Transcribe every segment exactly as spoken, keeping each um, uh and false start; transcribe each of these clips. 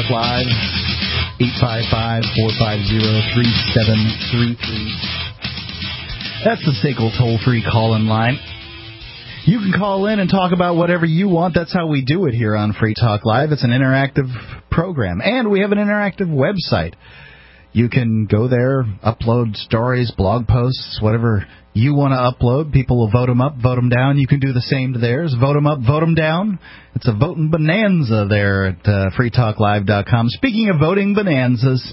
Live, eight five five, four five zero, three seven three three. That's the S A C L toll-free call-in line. You can call in and talk about whatever you want. That's how we do it here on Free Talk Live. It's an interactive program, and we have an interactive website. You can go there, upload stories, blog posts, whatever you want to upload. People will vote them up, vote them down. You can do the same to theirs. Vote them up, vote them down. It's a voting bonanza there at uh, free talk live dot com. Speaking of voting bonanzas...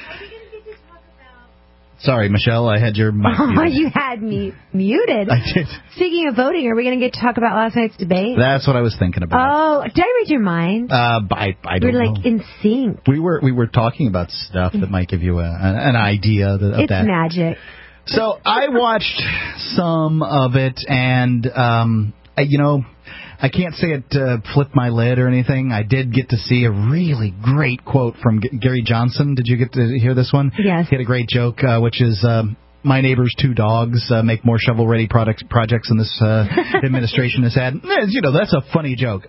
Sorry, Michelle, I had your mic muted. Oh, you had me muted. I did. Speaking of voting, are we going to get to talk about last night's debate? That's what I was thinking about. Oh, did I read your mind? Uh, I, I don't We're know. We're like in sync. We were we were talking about stuff that might give you a, an, an idea of it's that. It's magic. So I watched some of it, and um, I, you know, I can't say it uh, flipped my lid or anything. I did get to see a really great quote from G- Gary Johnson. Did you get to hear this one? Yes. He had a great joke, uh, which is, um, my neighbor's two dogs uh, make more shovel-ready products, projects than this uh, administration has had. You know, that's a funny joke.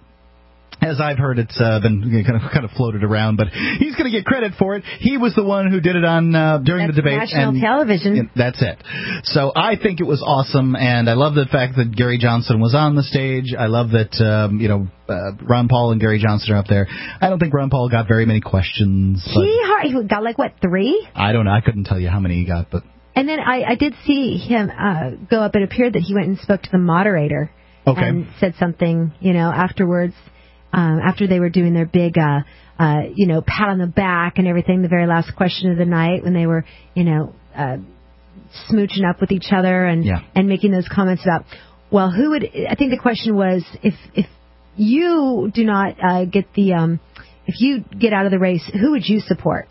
As I've heard, it's uh, been kind of kind of floated around, but he's going to get credit for it. He was the one who did it on uh, during that's the debate. National and, television. and that's it. So I think it was awesome, and I love the fact that Gary Johnson was on the stage. I love that um, you know uh, Ron Paul and Gary Johnson are up there. I don't think Ron Paul got very many questions. He, he got like what three? I don't know. I couldn't tell you how many he got, but and then I, I did see him uh, go up. It appeared that he went and spoke to the moderator okay. and said something, you know, afterwards. Um, after they were doing their big, uh, uh, you know, pat on the back and everything, the very last question of the night when they were, you know, uh, smooching up with each other and yeah. and making those comments about, well, who would, I think the question was, if if you do not uh, get the, um, if you get out of the race, who would you support?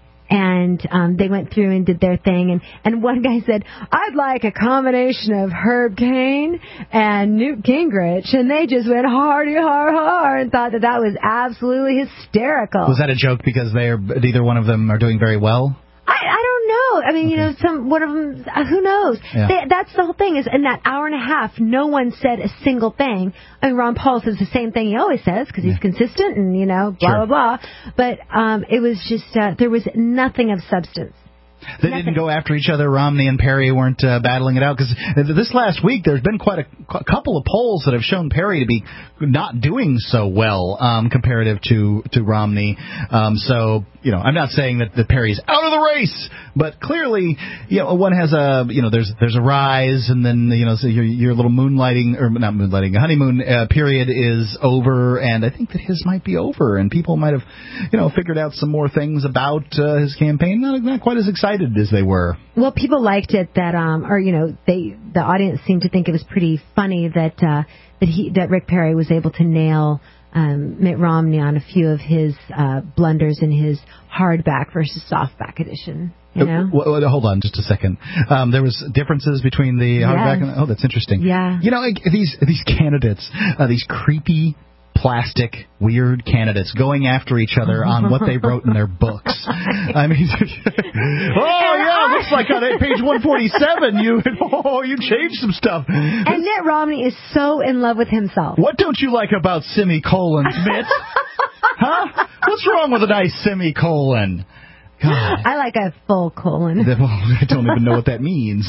And um, they went through and did their thing. And, and one guy said, I'd like a combination of Herb Cain and Newt Gingrich. And they just went hardy, har, har, and thought that that was absolutely hysterical. Was that a joke because they're neither one of them are doing very well? I, I don't know. I mean, okay. you know, some one of them, uh, who knows? Yeah. They, that's the whole thing is in that hour and a half, no one said a single thing. I mean, Ron Paul says the same thing he always says because he's yeah. consistent and, you know, blah, sure. blah, blah. But um, it was just, uh, there was nothing of substance. They Nothing. didn't go after each other. Romney and Perry weren't uh, battling it out because this last week there's been quite a, a couple of polls that have shown Perry to be not doing so well um, comparative to to Romney. Um, so you know, I'm not saying that, that Perry's out of the race, but clearly, you know, one has a you know there's there's a rise, and then you know so your your little moonlighting or not moonlighting honeymoon uh, period is over, and I think that his might be over, and people might have you know figured out some more things about uh, his campaign. Not not quite as excited as they were. Well, people liked it that, um, or you know, they the audience seemed to think it was pretty funny that uh, that he that Rick Perry was able to nail um, Mitt Romney on a few of his uh, blunders in his hardback versus softback edition. You know? Uh, w- w- hold on just a second. Um, there was differences between the hardback yes. and oh, that's interesting. Yeah. You know, like, these these candidates, uh, these creepy. Plastic, weird candidates going after each other on what they wrote in their books. I mean, oh yeah, looks like on page one forty-seven you oh you changed some stuff. And Mitt Romney is so in love with himself. What don't you like about semicolons, Mitt? Huh? What's wrong with a nice semicolon? God. I like a full colon. Well, I don't even know what that means.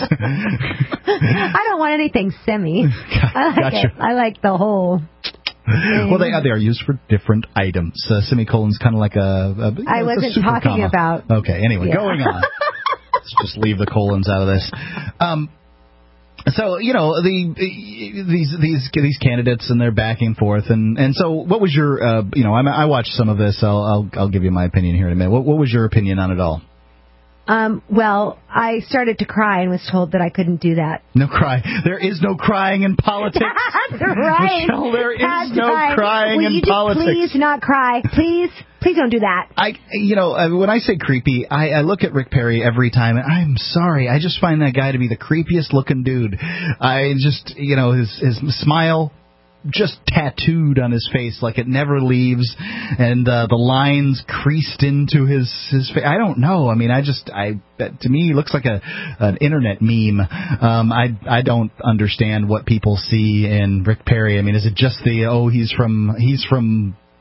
I don't want anything semi. I like gotcha. it. I like the whole. Well, they are, they are used for different items. Uh, semicolon's kind of like a... a you know, I wasn't super talking comma. about... Okay, anyway, yeah. going on. Let's just leave the colons out of this. Um, so, you know, the these these these candidates and they're back and forth. And, and so what was your... Uh, you know, I, I watched some of this. I'll, I'll I'll give you my opinion here in a minute. What, what was your opinion on it all? Um, well, I started to cry and was told that I couldn't do that. No cry. There is no crying in politics. That's right. Michelle, there is That's no right. crying Will in you politics. Just please not cry. Please, please don't do that. I, you know, uh, when I say creepy, I, I look at Rick Perry every time, and I'm sorry, I just find that guy to be the creepiest looking dude. I just, you know, his his smile. Just tattooed on his face like it never leaves, and uh, the lines creased into his his face. I don't know. I mean, I just I to me he looks like a an internet meme. Um, I I don't understand what people see in Rick Perry. I mean, is it just the oh he's from he's from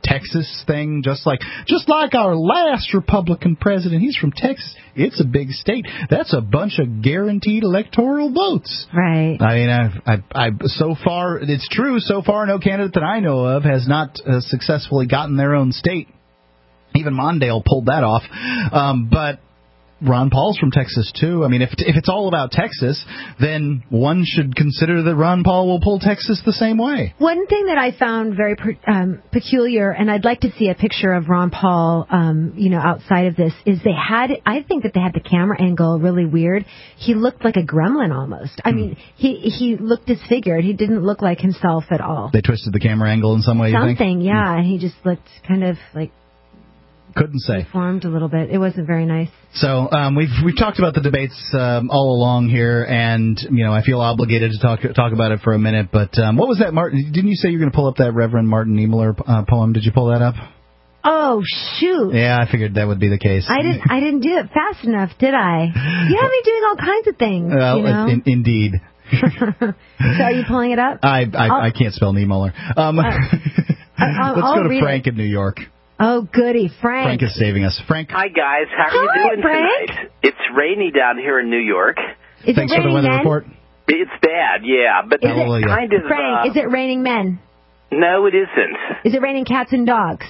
Texas thing, just like just like our last Republican president. He's from Texas. It's a big state. That's a bunch of guaranteed electoral votes. Right. I mean, I, I, I so far, it's true, so far no candidate that I know of has not uh, successfully gotten their own state. Even Mondale pulled that off. Um, but Ron Paul's from Texas, too. I mean, if if it's all about Texas, then one should consider that Ron Paul will pull Texas the same way. One thing that I found very um, peculiar, and I'd like to see a picture of Ron Paul, um, you know, outside of this, is they had, I think that they had the camera angle really weird. He looked like a gremlin almost. I hmm. mean, he he looked disfigured. He didn't look like himself at all. They twisted the camera angle in some way, Something, you think? Something, yeah. And hmm. he just looked kind of like... Couldn't say. Formed a little bit. It wasn't very nice. So um, we've we've talked about the debates um, all along here, and you know I feel obligated to talk talk about it for a minute. But um, what was that, Martin? Didn't you say you were going to pull up that Reverend Martin Niemöller uh, poem? Did you pull that up? Oh shoot! Yeah, I figured that would be the case. I didn't. I didn't do it fast enough, did I? You have me doing all kinds of things. Well, you know? in, indeed. So are you pulling it up? I I, I can't spell Niemöller. Um, uh, I'll, let's I'll go to Frank it. in New York. Oh, goody, Frank. Frank is saving us. Frank. Hi, guys. How are Hi, you doing Frank. tonight? It's rainy down here in New York. Is Thanks it for the weather men? report. It's bad, yeah, but is it's it, kind of... Frank, uh, is it raining men? No, it isn't. Is it raining cats and dogs?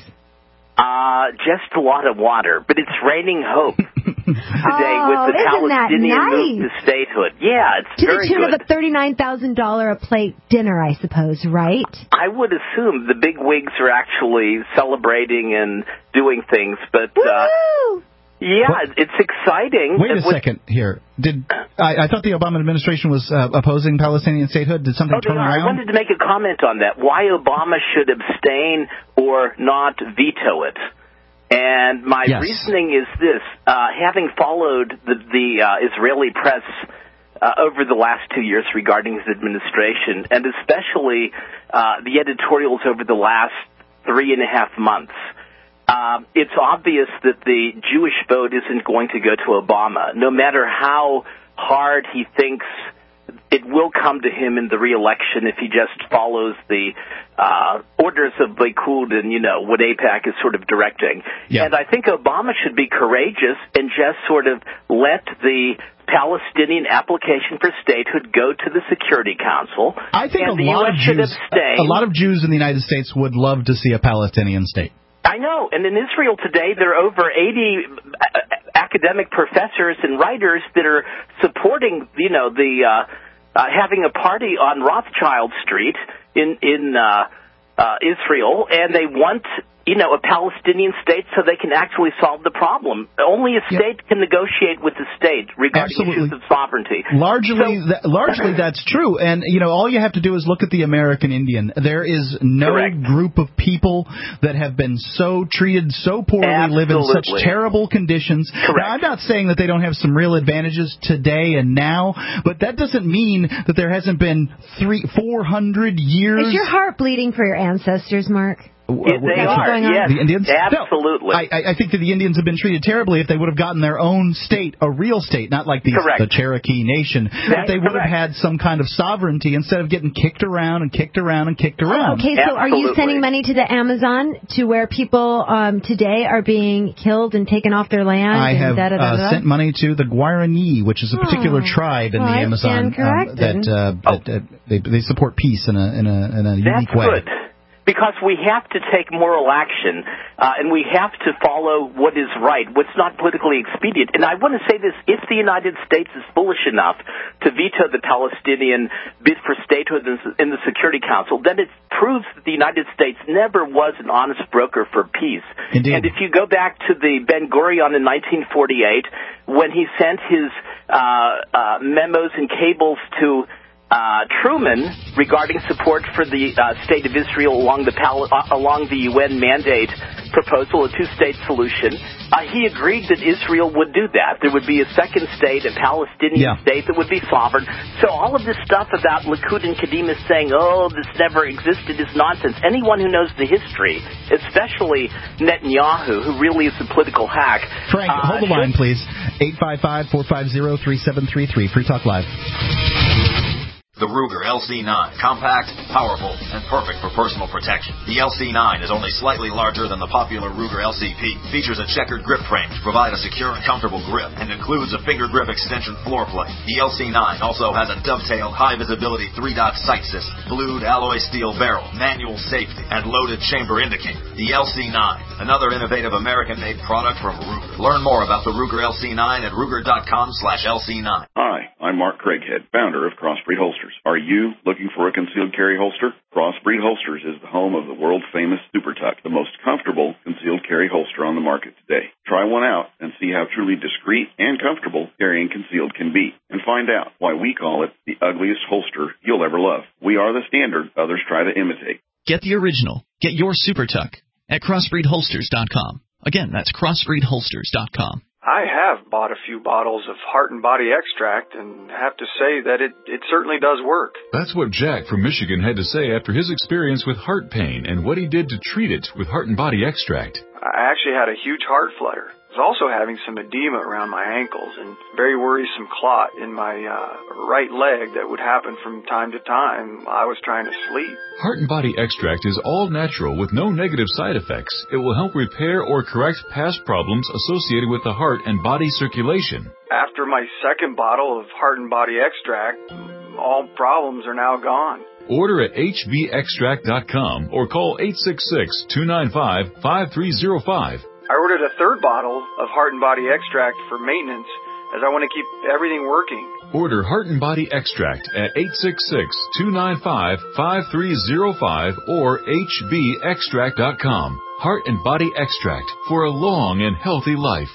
Uh, just a lot of water, but it's raining hope today oh, with the isn't that Palestinian nice? move to statehood. Yeah, it's to very the tune good. of a thirty-nine thousand dollars a plate dinner, I suppose, right? I would assume the big wigs are actually celebrating and doing things, but... Uh, Woo! Yeah, what? It's exciting. Wait a with, second here. Did I, I thought the Obama administration was uh, opposing Palestinian statehood? Did something oh, turn around? I wanted to make a comment on that. Why Obama should abstain or not veto it. And my yes. reasoning is this. Uh, having followed the, the uh, Israeli press uh, over the last two years regarding his administration, and especially uh, the editorials over the last three and a half months, Uh, it's obvious that the Jewish vote isn't going to go to Obama, no matter how hard he thinks it will come to him in the re-election if he just follows the uh, orders of Likud and, you know, what AIPAC is sort of directing. Yeah. And I think Obama should be courageous and just sort of let the Palestinian application for statehood go to the Security Council. I think and a the lot U S of should Jews, abstain. a lot of Jews in the United States would love to see a Palestinian state. I know, and in Israel today, there are over eighty academic professors and writers that are supporting, you know, the uh, uh, having a party on Rothschild Street in in uh, uh, Israel, and they want, you know, a Palestinian state so they can actually solve the problem. Only a state yep. can negotiate with the state regarding Absolutely. issues of sovereignty. Largely, so, that, largely that's true. And, you know, all you have to do is look at the American Indian. There is no correct. group of people that have been so treated so poorly, Absolutely. live in such terrible conditions. Correct. Now, I'm not saying that they don't have some real advantages today and now, but that doesn't mean that there hasn't been three, four hundred years. Is your heart bleeding for your ancestors, Mark? Yeah, they That's are, yes. The Indians? Absolutely. No, I, I think that the Indians have been treated terribly if they would have gotten their own state, a real state, not like these, the Cherokee Nation. If they would correct. have had some kind of sovereignty instead of getting kicked around and kicked around and kicked around. Okay, so Absolutely. Are you sending money to the Amazon to where people um, today are being killed and taken off their land? I and have da, da, da, da? Uh, sent money to the Guarani, which is a particular oh, tribe in well, the Amazon um, that, uh, oh. that uh, they, they support peace in a, in a, in a unique That's way. Good. Because we have to take moral action, uh, and we have to follow what is right, what's not politically expedient. And I want to say this, if the United States is foolish enough to veto the Palestinian bid for statehood in the Security Council, then it proves that the United States never was an honest broker for peace. Indeed. And if you go back to the Ben-Gurion in nineteen forty-eight, when he sent his uh, uh, memos and cables to Uh, Truman regarding support for the uh, state of Israel along the pal- uh, along the U N mandate proposal, a two-state solution, uh, he agreed that Israel would do that. There would be a second state, a Palestinian yeah. state that would be sovereign. So all of this stuff about Likud and Kadima saying, oh, this never existed is nonsense. Anyone who knows the history, especially Netanyahu, who really is a political hack. Frank, uh, hold the line, please. eight five five, four five zero, three seven three three. Free Talk Live. The Ruger L C nine. Compact, powerful, and perfect for personal protection. The L C nine is only slightly larger than the popular Ruger L C P. Features a checkered grip frame to provide a secure and comfortable grip, and includes a finger grip extension floor plate. The L C nine also has a dovetailed high-visibility three-dot sight system, blued alloy steel barrel, manual safety, and loaded chamber indicator. The L C nine, another innovative American-made product from Ruger. Learn more about the Ruger L C nine at Ruger.com slash LC9. Hi, I'm Mark Craighead, founder of Crossbreed Holsters. Are you looking for a concealed carry holster? Crossbreed Holsters is the home of the world-famous Super Tuck, the most comfortable concealed carry holster on the market today. Try one out and see how truly discreet and comfortable carrying concealed can be, and find out why we call it the ugliest holster you'll ever love. We are the standard others try to imitate. Get the original. Get your Super Tuck at crossbreed holsters dot com. Again, that's crossbreed holsters dot com. I have bought a few bottles of Heart and Body Extract and have to say that it, it certainly does work. That's what Jack from Michigan had to say after his experience with heart pain and what he did to treat it with Heart and Body Extract. I actually had a huge heart flutter. I was also having some edema around my ankles and very worrisome clot in my uh, right leg that would happen from time to time while I was trying to sleep. Heart and Body Extract is all natural with no negative side effects. It will help repair or correct past problems associated with the heart and body circulation. After my second bottle of Heart and Body Extract, all problems are now gone. Order at H B extract dot com or call eight six six, two nine five, five three zero five. I ordered a third bottle of Heart and Body Extract for maintenance as I want to keep everything working. Order Heart and Body Extract at eight six six, two nine five, five three zero five or H B extract dot com. Heart and Body Extract for a long and healthy life.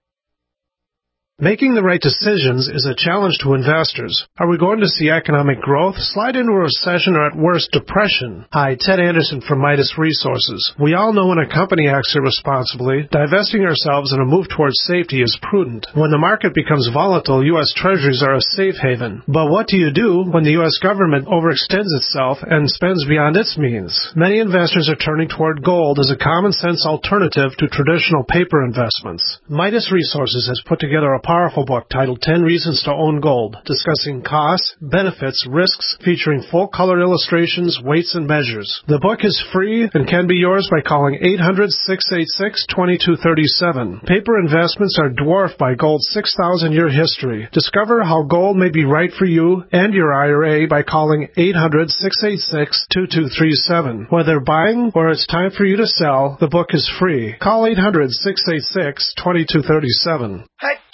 Making the right decisions is a challenge to investors. Are we going to see economic growth, slide into a recession, or at worst, depression? Hi, Ted Anderson from Midas Resources. We all know when a company acts irresponsibly, divesting ourselves in a move towards safety is prudent. When the market becomes volatile, U S Treasuries are a safe haven. But what do you do when the U S government overextends itself and spends beyond its means? Many investors are turning toward gold as a common-sense alternative to traditional paper investments. Midas Resources has put together a powerful book titled ten Reasons to Own Gold, discussing costs, benefits, risks, featuring full-color illustrations, weights, and measures. The book is free and can be yours by calling eight hundred, six eight six, two two three seven. Paper investments are dwarfed by gold's six thousand year history. Discover how gold may be right for you and your I R A by calling eight hundred, six eight six, two two three seven. Whether buying or it's time for you to sell, the book is free. Call eight hundred, six eight six, two two three seven.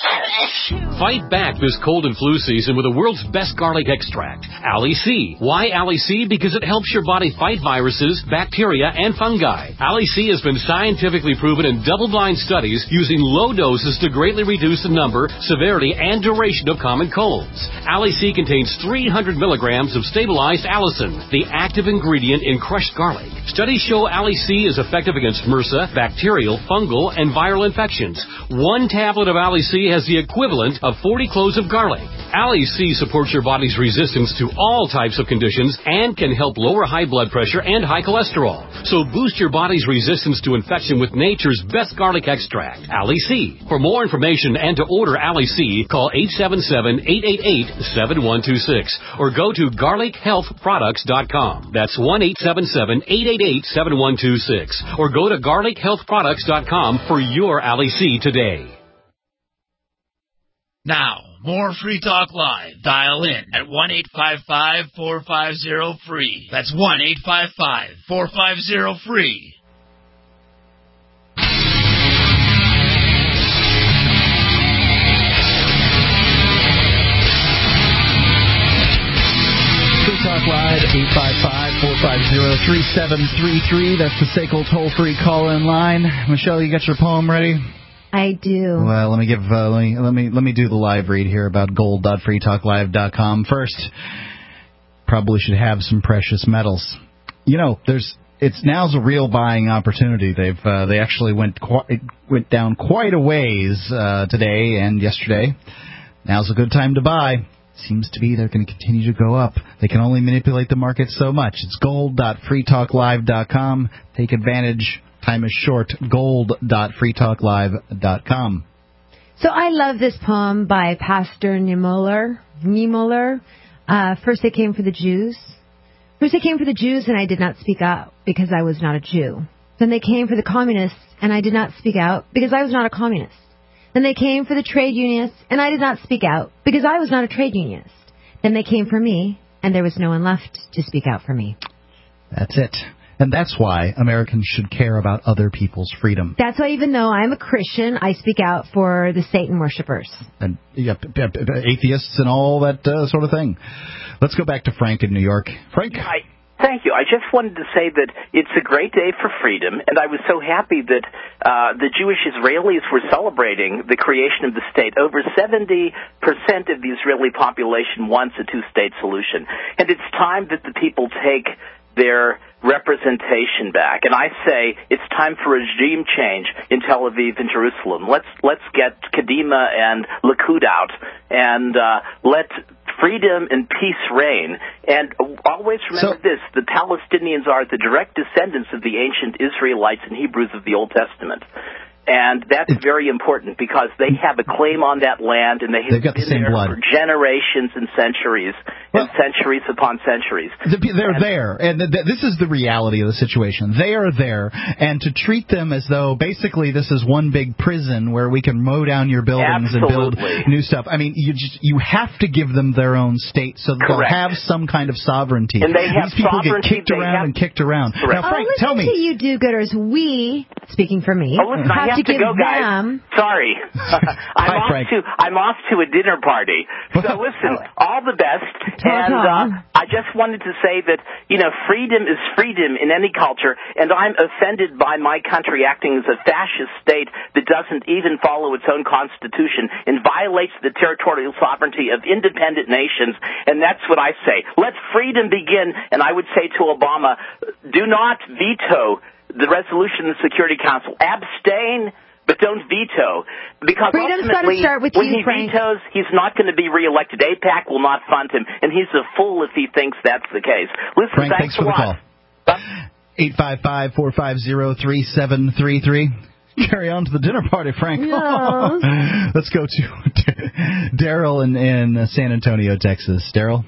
Fight back this cold and flu season with the world's best garlic extract, Ali C. Why Ali C? Because it helps your body fight viruses, bacteria, and fungi. Ali C has been scientifically proven in double-blind studies using low doses to greatly reduce the number, severity, and duration of common colds. Ali C contains three hundred milligrams of stabilized allicin, the active ingredient in crushed garlic. Studies show Ali C is effective against MRSA, bacterial, fungal, and viral infections. One tablet of Ali C has the equivalent of forty cloves of garlic. Ali C supports your body's resistance to all types of conditions and can help lower high blood pressure and high cholesterol. So boost your body's resistance to infection with nature's best garlic extract, Ali C. For more information and to order Ali C, call eight seven seven, eight eight eight, seven one two six or go to garlic health products dot com. That's one eight seven seven, eight eight eight, seven one two six or go to garlic health products dot com for your Ali C today. Now, more Free Talk Live. Dial in at one eight five five, four five zero, free. That's one eight five five, four five zero, free. Free Talk Live, eight five five, four five zero, three seven three three. That's the S A C L toll-free call-in line. Michelle, you got your poem ready? I do. Well, let me give uh, let me let me let me do the live read here about gold dot free talk live dot com. First, probably should have some precious metals. You know, there's it's now's a real buying opportunity. They've uh, they actually went qu- went down quite a ways uh, today and yesterday. Now's a good time to buy. Seems to be they're going to continue to go up. They can only manipulate the market so much. It's gold dot free talk live dot com. Take advantage. Time is short. gold dot free talk live dot com. So I love this poem by Pastor Niemöller. Niemöller. Uh, first they came for the Jews. First they came for the Jews, and I did not speak out because I was not a Jew. Then they came for the communists, and I did not speak out because I was not a communist. Then they came for the trade unionists, and I did not speak out because I was not a trade unionist. Then they came for me, and there was no one left to speak out for me. That's it. And that's why Americans should care about other people's freedom. That's why, even though I'm a Christian, I speak out for the Satan worshippers. And yeah, atheists and all that uh, sort of thing. Let's go back to Frank in New York. Frank? I, thank you. I just wanted to say that it's a great day for freedom, and I was so happy that uh, the Jewish Israelis were celebrating the creation of the state. Over seventy percent of the Israeli population wants a two-state solution. And it's time that the people take their representation back. And I say it's time for a regime change in Tel Aviv and Jerusalem. Let's let's get Kadima and Likud out and uh, let freedom and peace reign. And always remember so, this, the Palestinians are the direct descendants of the ancient Israelites and Hebrews of the Old Testament. And that's very important because they have a claim on that land, and they have got been the same there blood. for generations and centuries, well, and centuries upon centuries. They're and, there, and th- th- this is the reality of the situation. They are there, and to treat them as though basically this is one big prison where we can mow down your buildings absolutely. and build new stuff. I mean, you just you have to give them their own state so that Correct. they'll have some kind of sovereignty. And they have These people get kicked around have, and kicked around. Correct. Now, Frank, oh, tell me. To you do-gooders, we, speaking for me, oh, listen, have, I have to, to give go, guys. them... Sorry. I'm, Hi, off Frank. to, I'm off to a dinner party. So listen, all the best. And uh, I just wanted to say that, you know, freedom is freedom in any culture, and I'm offended by my country acting as a fascist state that doesn't even follow its own constitution and violates the territorial sovereignty of independent nations, and that's what I say. Let freedom begin, and I would say to Obama, do not veto the resolution of the Security Council. Abstain, but don't veto. Because Freedom's ultimately, gotta start with when you, he Frank. vetoes, he's not going to be reelected. AIPAC will not fund him, and he's a fool if he thinks that's the case. Listen, Frank, thanks, thanks for a the lot. call. eight five five, four five zero, three seven three three. Carry on to the dinner party, Frank. Yes. Let's go to Daryl in, in San Antonio, Texas. Daryl?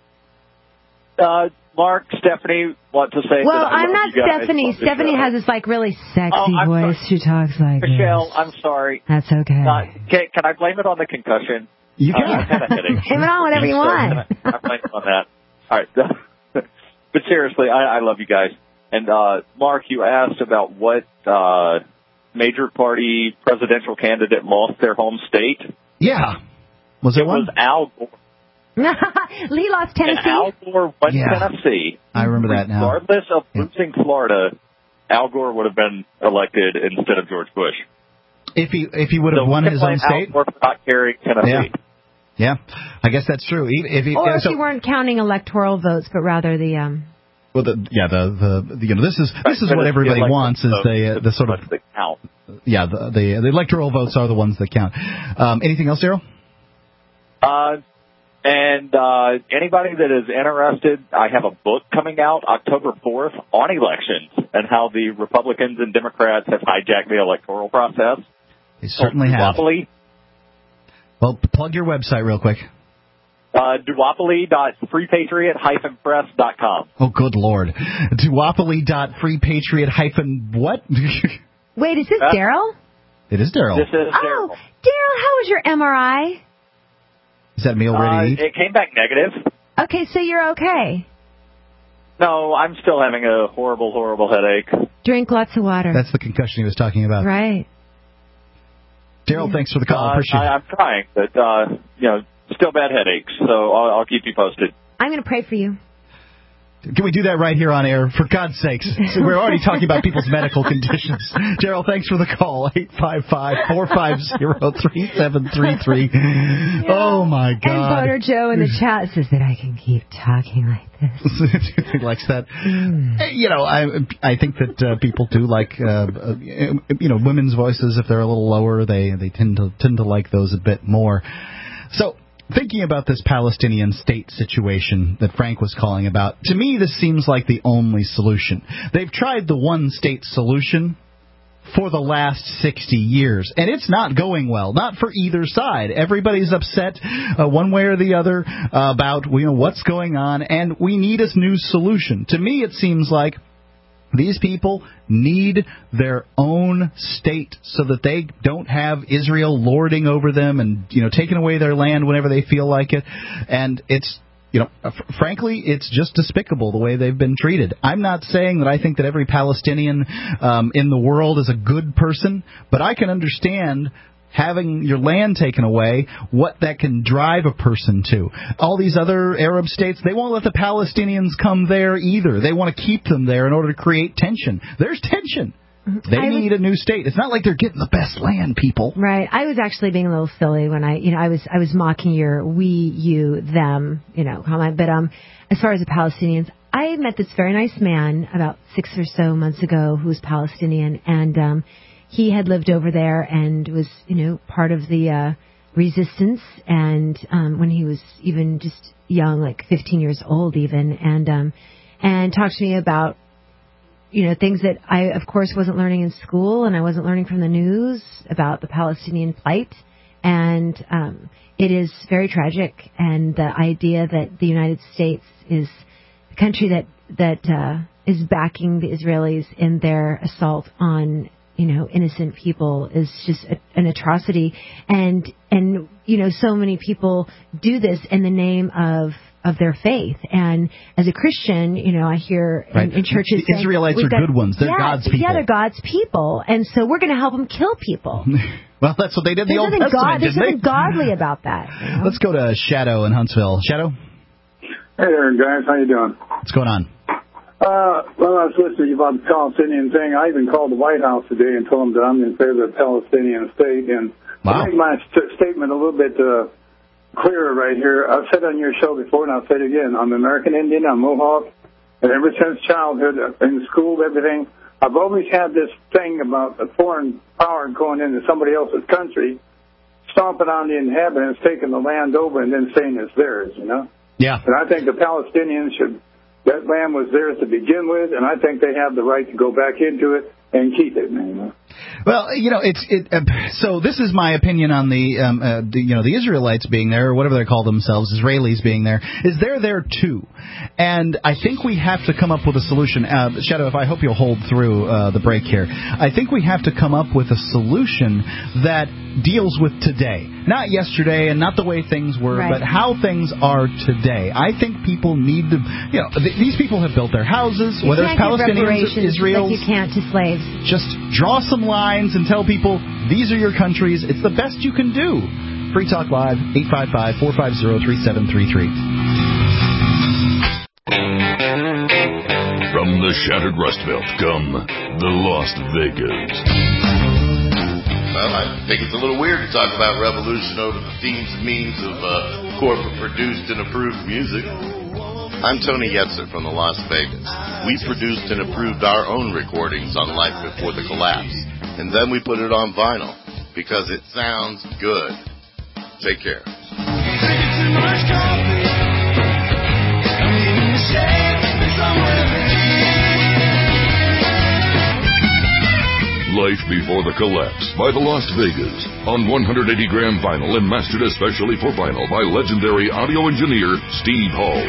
Uh, Mark, Stephanie, want to say Well, that I I'm love not you guys. Stephanie. Love the Stephanie show. has this, like, really sexy Oh, I'm voice. sorry. She talks like Michelle, this. I'm sorry. That's okay. Not, can, can I blame it on the concussion? You can. Uh, I've had a headache. Blame it on whatever you So, want. can I, I blame it on that. All right. But seriously, I, I love you guys. And, uh, Mark, you asked about what uh, major party presidential candidate lost their home state. Yeah. Was there it one? was Al Gore. He lost Tennessee. And Al Gore won Yeah. Tennessee. I remember that now. Regardless of Yeah. losing Florida, Al Gore would have been elected instead of George Bush. If he if he would have so won his own Al state? Gore for not carrying Tennessee. Yeah. Yeah. I guess that's true. If he, Or yeah, if so, you weren't counting electoral votes, but rather the... um. well, the, yeah, the, the, the you know this is this is But what it's everybody the wants is electoral the uh, votes the sort of that count. yeah the, the the electoral votes are the ones that count. Um, anything else, Daryl? Uh, and uh, anybody that is interested, I have a book coming out October fourth on elections and how the Republicans and Democrats have hijacked the electoral process. They certainly have. Duopoly, Well, plug your website real quick. uh, duopoly dot free patriot dash press dot com. Oh, good Lord. Duopoly dot free patriot hyphen what? Wait, is this Uh, Daryl? It is Daryl. This is Oh, Daryl. Daryl, how was your M R I? Is that meal ready Uh, to eat? it came back negative. Okay, so you're okay. No, I'm still having a horrible, horrible headache. Drink lots of water. That's the concussion he was talking about. Right. Daryl, thanks for the call. Uh, Appreciate I, it. I'm trying, but, uh, you know, still bad headaches, so I'll, I'll keep you posted. I'm going to pray for you. Can we do that right here on air? For God's sakes. We're already talking about people's medical conditions. Daryl, thanks for the call. eight five five, four five zero, three seven three three. Yeah. Oh, my God. And Boner Joe in the chat says that I can keep talking like this. He likes that. Mm. You know, I I think that uh, people do like, uh, you know, women's voices. If they're a little lower, they, they tend to tend to like those a bit more. So, thinking about this Palestinian state situation that Frank was calling about, to me this seems like the only solution. They've tried the one-state solution, for the last sixty years. And it's not going well, not for either side. Everybody's upset uh, one way or the other uh, about you know what's going on, and we need a new solution. To me, it seems like these people need their own state so that they don't have Israel lording over them and, you know, taking away their land whenever they feel like it. And it's, you know, fr- frankly, it's just despicable the way they've been treated. I'm not saying that I think that every Palestinian um, in the world is a good person, but I can understand having your land taken away, what that can drive a person to. All these other Arab states, they won't let the Palestinians come there either. They want to keep them there in order to create tension. There's tension. They I need was, a new state. It's not like they're getting the best land, people. Right. I was actually being a little silly when I, you know, I was I was mocking your we, you, them, you know, comment. But um, as far as the Palestinians, I met this very nice man about six or so months ago who was Palestinian, and um, he had lived over there and was, you know, part of the uh, resistance. And um, when he was even just young, like fifteen years old, even, and um, and talked to me about, you know, things that I, of course, wasn't learning in school, and I wasn't learning from the news about the Palestinian plight. And um, it is very tragic. And the idea that the United States is the country that that uh, is backing the Israelis in their assault on, you know, innocent people is just a, an atrocity. And, and, you know, so many people do this in the name of, of their faith. And as a Christian, you know, I hear in, right. in churches the Israelites saying, are got, good ones. They're yeah, God's people. Yeah, they're God's people. And so we're going to help them kill people. Well, that's what they did in the Old Testament. God, there's didn't something godly about that. You know? Let's go to Shadow in Huntsville. Shadow? Hey there, guys. How you doing? What's going on? Uh, well, I was listening about the Palestinian thing. I even called the White House today and told them that I'm in favor of the Palestinian state. And wow. to make my st- statement a little bit uh, clearer right here, I've said on your show before, and I'll say it again. I'm American Indian. I'm Mohawk. And ever since childhood, in school, everything, I've always had this thing about a foreign power going into somebody else's country, stomping on the inhabitants, taking the land over, and then saying it's theirs, you know? Yeah. And I think the Palestinians should... That land was theirs to begin with, and I think they have the right to go back into it and keep it, man. Well, you know, it's it. Uh, so this is my opinion on the, um, uh, the, you know, the Israelites being there, or whatever they call themselves, Israelis being there, is they're there too, and I think we have to come up with a solution. Uh, Shadow, if I hope you'll hold through uh, the break here, I think we have to come up with a solution that deals with today, not yesterday, and not the way things were, right. but how things are today. I think people need to, you know, th- these people have built their houses, you whether it's Palestinians or Israel. Like you can't to slaves. Just draw some lines and tell people these are your countries. It's the best you can do. Free Talk Live, eight five five, four five zero, three seven three three. From the shattered Rust Belt come the Las Vegas. Well, I think it's a little weird to talk about revolution over the themes and means of uh, corporate-produced and approved music. I'm Tony Yetzer from the Las Vegas. We produced and approved our own recordings on Life Before the Collapse, and then we put it on vinyl because it sounds good. Take care. Drinking too much coffee. I'm eating the shade somewhere. Life Before the Collapse by the Las Vegas on one hundred eighty gram vinyl and mastered especially for vinyl by legendary audio engineer Steve Hall.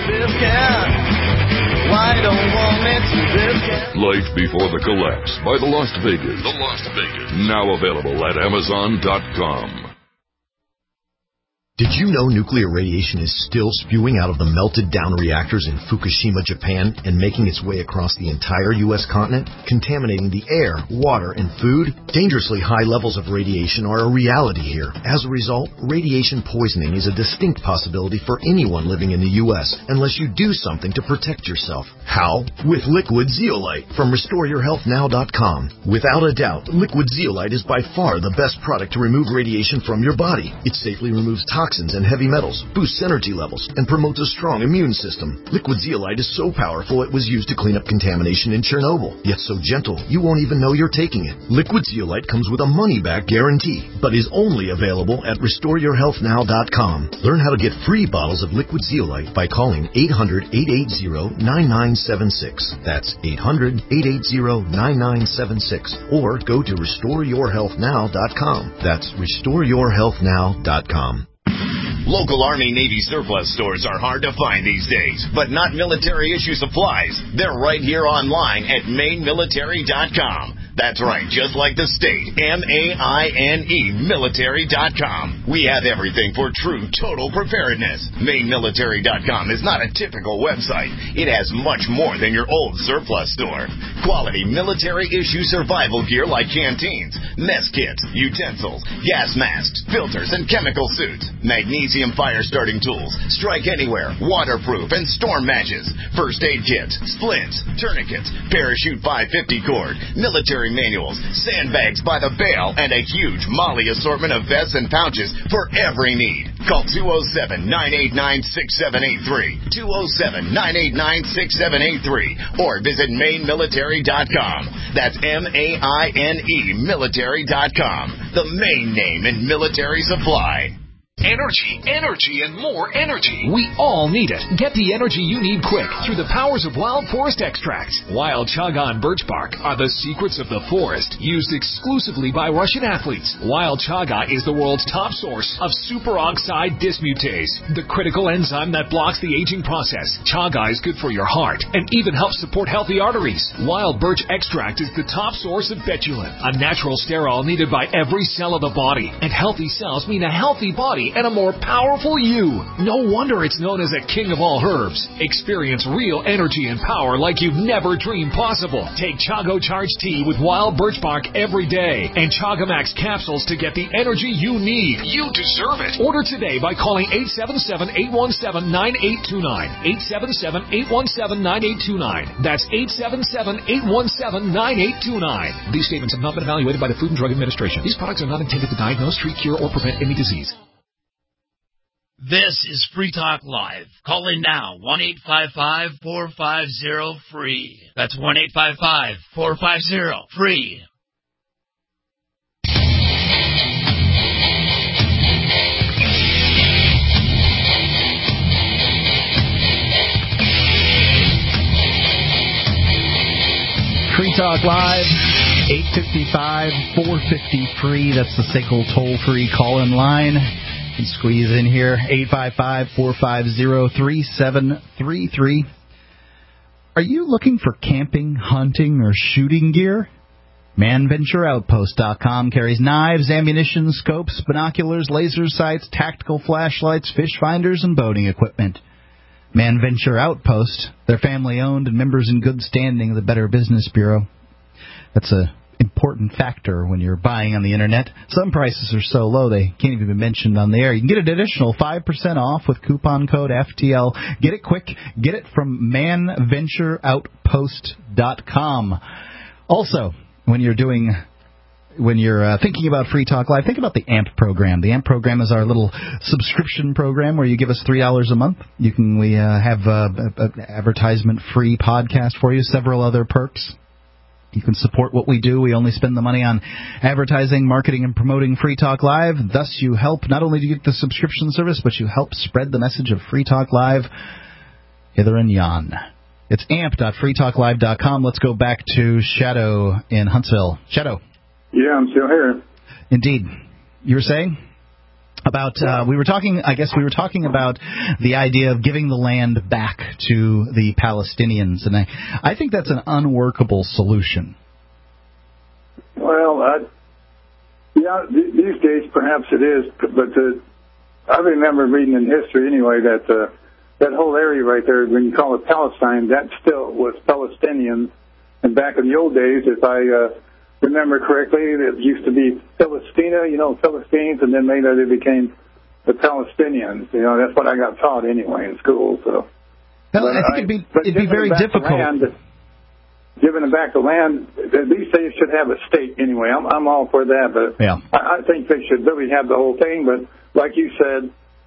Life Before the Collapse by the Las Vegas. The Las Vegas. Now available at Amazon dot com. Did you know nuclear radiation is still spewing out of the melted-down reactors in Fukushima, Japan, and making its way across the entire U S continent, contaminating the air, water, and food? Dangerously high levels of radiation are a reality here. As a result, radiation poisoning is a distinct possibility for anyone living in the U S unless you do something to protect yourself. How? With Liquid Zeolite from Restore Your Health Now dot com. Without a doubt, Liquid Zeolite is by far the best product to remove radiation from your body. It safely removes toxins toxins and heavy metals, boosts energy levels, and promotes a strong immune system. Liquid zeolite is so powerful it was used to clean up contamination in Chernobyl, yet so gentle you won't even know you're taking it. Liquid zeolite comes with a money-back guarantee, but is only available at restore your health now dot com. Learn how to get free bottles of liquid zeolite by calling eight hundred, eight eight zero, nine nine seven six. That's eight hundred, eight eight zero, nine nine seven six. Or go to restore your health now dot com. That's restore your health now dot com. Local Army-Navy surplus stores are hard to find these days, but not military-issue supplies. They're right here online at maine military dot com. That's right, just like the state, M A I N E, military dot com. We have everything for true total preparedness. maine military dot com is not a typical website. It has much more than your old surplus store. Quality military-issue survival gear like canteens, mess kits, utensils, gas masks, filters, and chemical suits, magnesium fire-starting tools, strike anywhere, waterproof, and storm matches, first aid kits, splints, tourniquets, parachute five fifty cord, military manuals, sandbags by the bale, and a huge Molly assortment of vests and pouches for every need. Call two oh seven, nine eight nine, six seven eight three, two oh seven, nine eight nine, six seven eight three, or visit maine military dot com. That's M A I N E, military dot com, the main name in military supply. Energy, energy, and more energy. We all need it. Get the energy you need quick through the powers of Wild Forest Extracts. Wild Chaga and birch bark are the secrets of the forest, used exclusively by Russian athletes. Wild Chaga is the world's top source of superoxide dismutase, the critical enzyme that blocks the aging process. Chaga is good for your heart and even helps support healthy arteries. Wild birch extract is the top source of betulin, a natural sterol needed by every cell of the body. And healthy cells mean a healthy body and a more powerful you. No wonder it's known as a king of all herbs. Experience real energy and power like you've never dreamed possible. Take Chago Charge Tea with wild birch bark every day and Chagamax capsules to get the energy you need. You deserve it. Order today by calling eight seven seven, eight one seven, nine eight two nine. eight seven seven, eight one seven, nine eight two nine. That's eight seven seven, eight one seven, nine eight two nine. These statements have not been evaluated by the Food and Drug Administration. These products are not intended to diagnose, treat, cure, or prevent any disease. This is Free Talk Live. Call in now, one eight five five, four five zero, free. That's one eight five five, four five zero, free. Free Talk Live, eight five five, four five zero, free. That's the S A C L toll-free call-in line. You can squeeze in here, eight five five, four five zero, three seven three three. Are you looking for camping, hunting, or shooting gear? man venture outpost dot com carries knives, ammunition, scopes, binoculars, laser sights, tactical flashlights, fish finders, and boating equipment. Manventure Outpost, they're family-owned and members in good standing of the Better Business Bureau. That's a important factor when you're buying on the internet. Some prices are so low they can't even be mentioned on the air. You can get an additional five percent off with coupon code F T L. Get it quick. Get it from man venture outpost dot com. Also, when you're doing when you're uh, thinking about Free Talk Live, think about the A M P program. The A M P program is our little subscription program where you give us three dollars a month. You can we uh, have uh, an advertisement-free podcast for you, several other perks. You can support what we do. We only spend the money on advertising, marketing, and promoting Free Talk Live. Thus, you help, not only do you get the subscription service, but you help spread the message of Free Talk Live hither and yon. It's amp dot free talk live dot com. Let's go back to Shadow in Huntsville. Shadow. Yeah, I'm still here. Indeed. You were saying? About, uh, we were talking, I guess we were talking about the idea of giving the land back to the Palestinians, and I, I think that's an unworkable solution. Well, I, yeah, th- these days perhaps it is, but uh, I remember reading in history anyway that uh, that whole area right there, when you call it Palestine, that still was Palestinian, and back in the old days, if I uh, remember correctly, it used to be Philistina, you know, Philistines, and then later they became the Palestinians. You know, that's what I got taught anyway in school. So, well, I think it'd be it'd be very difficult. Land, giving them back the land, at least they should have a state anyway. I'm I'm all for that, but yeah. I, I think they should really have the whole thing. But like you said,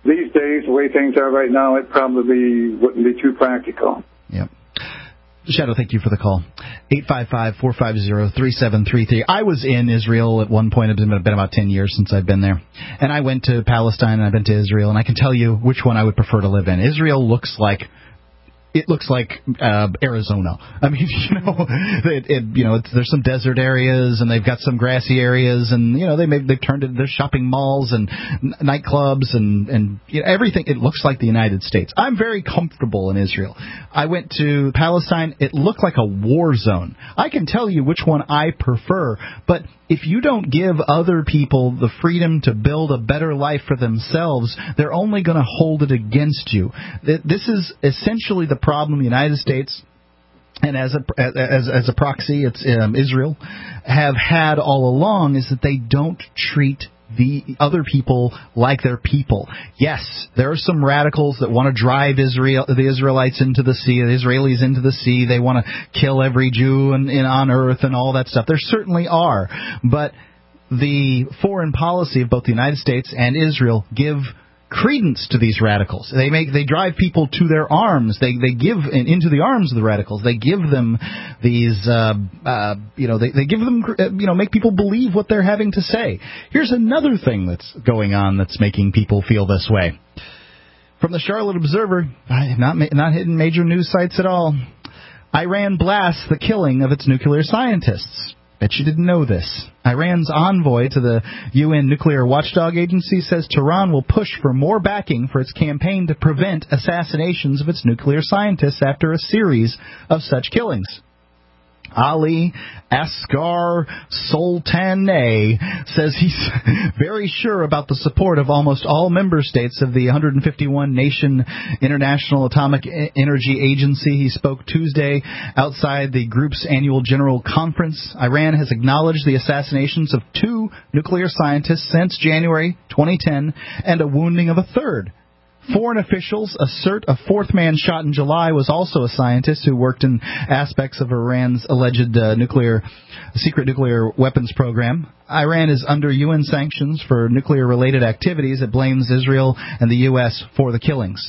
these days, the way things are right now, it probably wouldn't be too practical. Yep. Shadow, thank you for the call. eight five five, four five zero, three seven three three. I was in Israel at one point. It's been about ten years since I've been there. And I went to Palestine and I've been to Israel, and I can tell you which one I would prefer to live in. Israel looks like It looks like uh, Arizona. I mean, you know, it, it, you know, it's, there's some desert areas, and they've got some grassy areas, and you know, they made, they've turned it into shopping malls and n- nightclubs and and you know, everything. It looks like the United States. I'm very comfortable in Israel. I went to Palestine. It looked like a war zone. I can tell you which one I prefer, but if you don't give other people the freedom to build a better life for themselves, they're only going to hold it against you. This is essentially the problem the United States, and as a as as a proxy, it's um, Israel, have had all along, is that they don't treat the other people like their people. Yes, there are some radicals that want to drive Israel, the Israelites into the sea, the Israelis into the sea. They want to kill every Jew in, in, on earth and all that stuff. There certainly are. But the foreign policy of both the United States and Israel give credence to these radicals. They make they drive people to their arms. They they give in, into the arms of the radicals. They give them these uh, uh, you know they they give them you know make people believe what they're having to say. Here's another thing that's going on that's making people feel this way. From the Charlotte Observer, not not hitting major news sites at all. Iran blasts the killing of its nuclear scientists. Bet you didn't know this. Iran's envoy to the U N Nuclear Watchdog Agency says Tehran will push for more backing for its campaign to prevent assassinations of its nuclear scientists after a series of such killings. Ali Asghar Soltaneh says he's very sure about the support of almost all member states of the one hundred fifty-one nation International Atomic Energy Agency. He spoke Tuesday outside the group's annual general conference. Iran has acknowledged the assassinations of two nuclear scientists since January twenty ten and a wounding of a third. Foreign officials assert a fourth man shot in July was also a scientist who worked in aspects of Iran's alleged uh, nuclear, secret nuclear weapons program. Iran is under U N sanctions for nuclear-related activities. It blames Israel and the U S for the killings.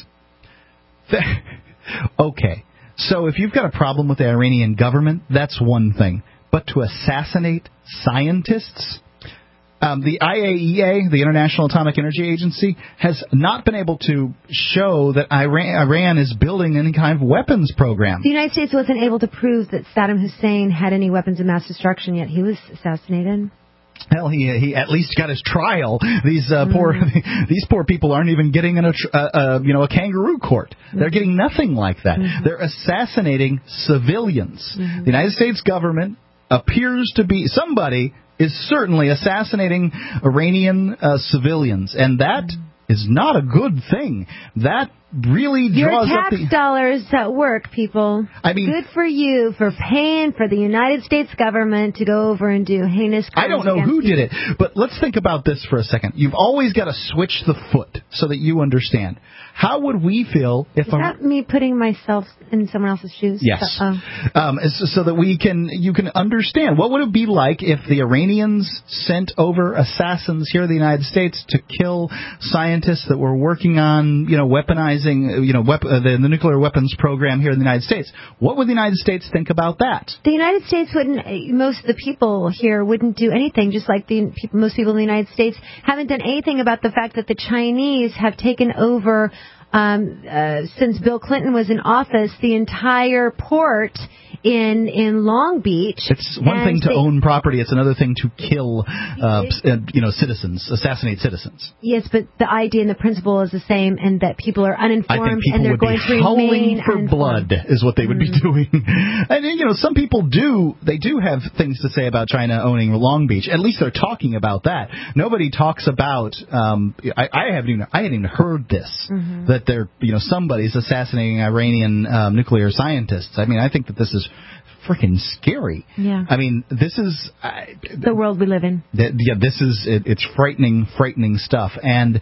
Okay, so if you've got a problem with the Iranian government, that's one thing. But to assassinate scientists? Um, the I A E A, the International Atomic Energy Agency, has not been able to show that Iran, Iran is building any kind of weapons program. The United States wasn't able to prove that Saddam Hussein had any weapons of mass destruction, yet he was assassinated. Hell, he he at least got his trial. These uh, mm. poor these poor people aren't even getting in a uh, uh, you know a kangaroo court. Mm. They're getting nothing like that. Mm-hmm. They're assassinating civilians. Mm-hmm. The United States government appears to be somebody. is certainly assassinating Iranian uh, civilians, and that is not a good thing. That really draws Your up the... tax dollars at work, people. I mean... Good for you for paying for the United States government to go over and do heinous crimes. I don't know who you. did it, but let's think about this for a second. You've always got to switch the foot so that you understand. How would we feel if... Is that me putting myself in someone else's shoes? Yes. Uh, um, so that we can, you can understand. What would it be like if the Iranians sent over assassins here in the United States to kill scientists that were working on, you know, weaponizing, you know, wep- uh, the, the nuclear weapons program here in the United States? What would the United States think about that? The United States wouldn't, most of the people here wouldn't do anything, just like the people, most people in the United States haven't done anything about the fact that the Chinese have taken over Um, uh, since Bill Clinton was in office, the entire port in in Long Beach. It's one thing to they, own property; it's another thing to kill, uh, you know, citizens, assassinate citizens. Yes, but the idea and the principle is the same, and that people are uninformed, I think people and they're would going be to howling remain for uninformed. blood, is what they would mm. be doing. And you know, some people do; they do have things to say about China owning Long Beach. At least they're talking about that. Nobody talks about. Um, I, I haven't even I hadn't even heard this. Mm-hmm. That they're, you know, somebody's assassinating Iranian um, nuclear scientists. I mean, I think that this is freaking scary. Yeah. I mean, this is... Uh, the world we live in. Th- yeah, this is... It, it's frightening, frightening stuff. And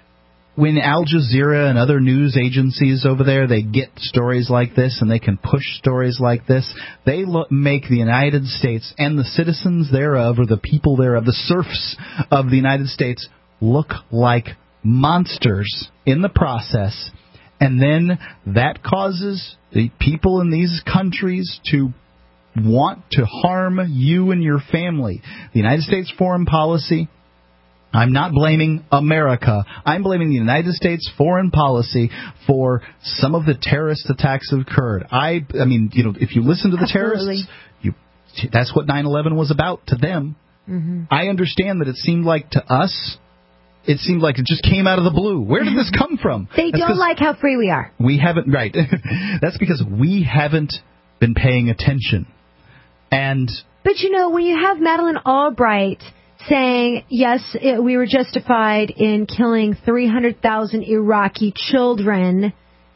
when Al Jazeera and other news agencies over there, they get stories like this and they can push stories like this, they look, make the United States and the citizens thereof, or the people thereof, the serfs of the United States, look like monsters in the process, and then that causes the people in these countries to want to harm you and your family. The United States foreign policy, I'm not blaming America. I'm blaming the United States foreign policy for some of the terrorist attacks that occurred. I, I mean, you know, if you listen to the Absolutely. terrorists, you, that's what nine eleven was about to them. Mm-hmm. I understand that it seemed like to us, it seemed like it just came out of the blue. Where did this come from? They That's don't like how free we are. We haven't, right. That's because we haven't been paying attention. And But, you know, when you have Madeleine Albright saying, yes, it, we were justified in killing three hundred thousand Iraqi children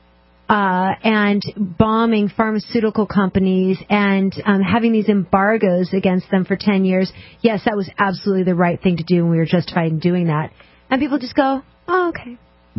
uh, and bombing pharmaceutical companies and um, having these embargoes against them for ten years, yes, that was absolutely the right thing to do, and we were justified in doing that. And people just go, oh, okay.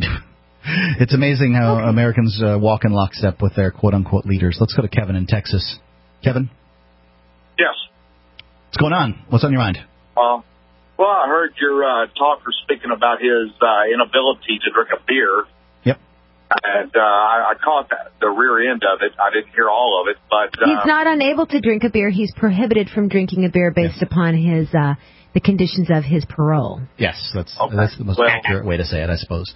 It's amazing how okay. Americans uh, walk in lockstep with their quote-unquote leaders. Let's go to Kevin in Texas. Kevin? Yes. What's going on? What's on your mind? Uh, well, I heard your uh, talker speaking about his uh, inability to drink a beer. Yep. And uh, I, I caught that, the rear end of it. I didn't hear all of it. But uh, he's not unable to drink a beer. He's prohibited from drinking a beer based yeah. upon his uh, the conditions of his parole. Yes, that's, okay. that's the most well, accurate way to say it, I suppose.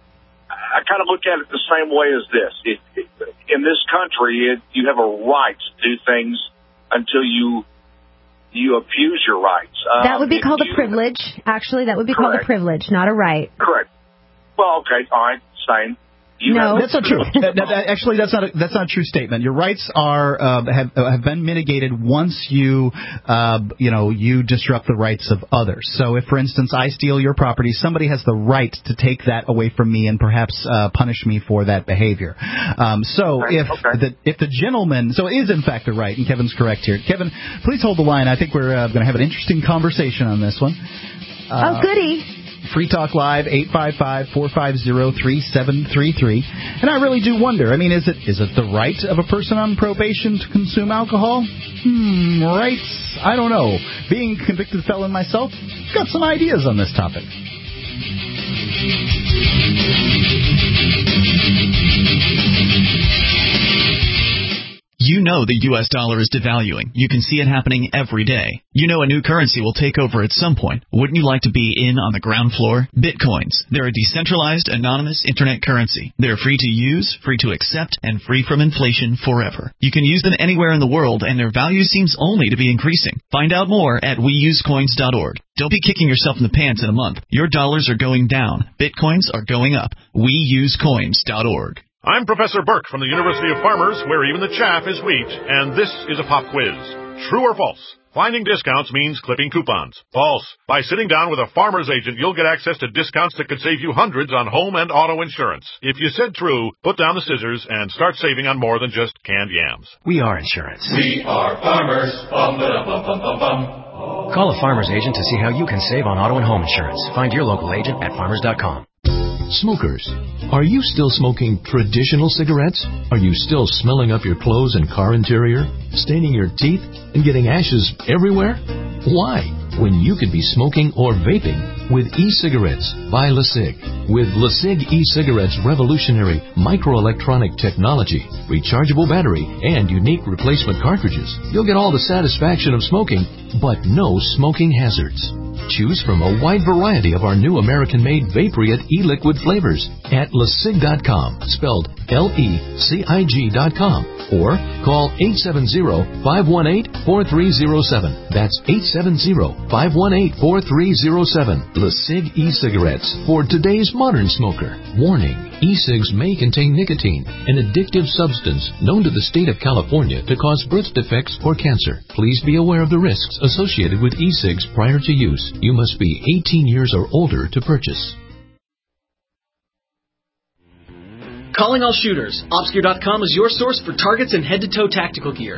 I kind of look at it the same way as this. It, it, in this country, it, you have a right to do things until you you abuse your rights. Um, that would be called you, a privilege. Actually, that would be correct. called a privilege, not a right. Correct. Well, okay, all right, same. You no, that's not true. that, that, actually, that's not a, that's not a true statement. Your rights are uh, have have been mitigated once you uh, you know you disrupt the rights of others. So, if for instance I steal your property, somebody has the right to take that away from me and perhaps uh, punish me for that behavior. Um, so, okay, if okay. the if the gentleman, so it is in fact a right, and Kevin's correct here. Kevin, please hold the line. I think we're uh, going to have an interesting conversation on this one. Uh, oh, goody. Free Talk Live, eight five five, four five zero, three seven three three. And I really do wonder, I mean, is it is it the right of a person on probation to consume alcohol? Hmm, rights? I don't know. Being a convicted felon myself, got some ideas on this topic. You know the U S dollar is devaluing. You can see it happening every day. You know a new currency will take over at some point. Wouldn't you like to be in on the ground floor? Bitcoins. They're a decentralized, anonymous internet currency. They're free to use, free to accept, and free from inflation forever. You can use them anywhere in the world, and their value seems only to be increasing. Find out more at we use coins dot org. Don't be kicking yourself in the pants in a month. Your dollars are going down. Bitcoins are going up. we use coins dot org. I'm Professor Burke from the University of Farmers, where even the chaff is wheat, and this is a pop quiz. True or false? Finding discounts means clipping coupons. False. By sitting down with a farmer's agent, you'll get access to discounts that could save you hundreds on home and auto insurance. If you said true, put down the scissors and start saving on more than just canned yams. We are insurance. We are farmers. Bum, ba, bum, bum, bum, bum. Call a farmer's agent to see how you can save on auto and home insurance. Find your local agent at farmers dot com. Smokers, are you still smoking traditional cigarettes? Are you still smelling up your clothes and car interior, staining your teeth, and getting ashes everywhere? Why, when you could be smoking or vaping with e-cigarettes by LeSig? With LeSig e-cigarettes' revolutionary microelectronic technology, rechargeable battery, and unique replacement cartridges, you'll get all the satisfaction of smoking, but no smoking hazards. Choose from a wide variety of our new American-made Vaporite e-liquid flavors at LeSig dot com, spelled L E C I G dot com, or call eight seven zero, five one eight, four three zero seven. That's eight seven zero, five one eight, four three zero seven. LeSig e-cigarettes for today's modern smoker. Warning, e-cigs may contain nicotine, an addictive substance known to the state of California to cause birth defects or cancer. Please be aware of the risks associated with e-cigs prior to use. You must be eighteen years or older to purchase. Calling all shooters. Obscure dot com is your source for targets and head-to-toe tactical gear.